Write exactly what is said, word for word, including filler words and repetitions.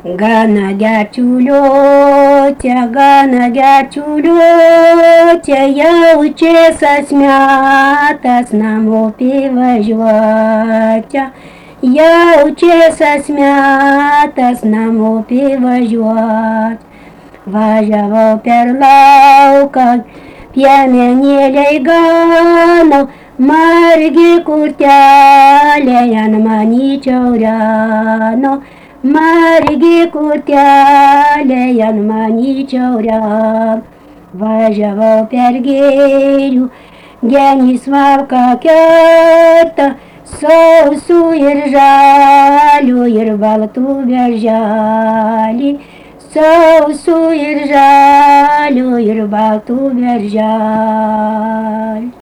Gana gerčiuliuote, gana gerčiuliuote, jaučiasi metas namo privažiuoti. Jaučiasi metas namo privažiuoti. Važiavau per lauką, piemenėliai gano, margi kurteliai ant manyčiau reno. Margi kurteliai ant manyčiau reno. Važiavau per gėrių, genys valką kerta, sausų ir žalių ir baltų berželį. Sausų ir žalių ir baltų berželį.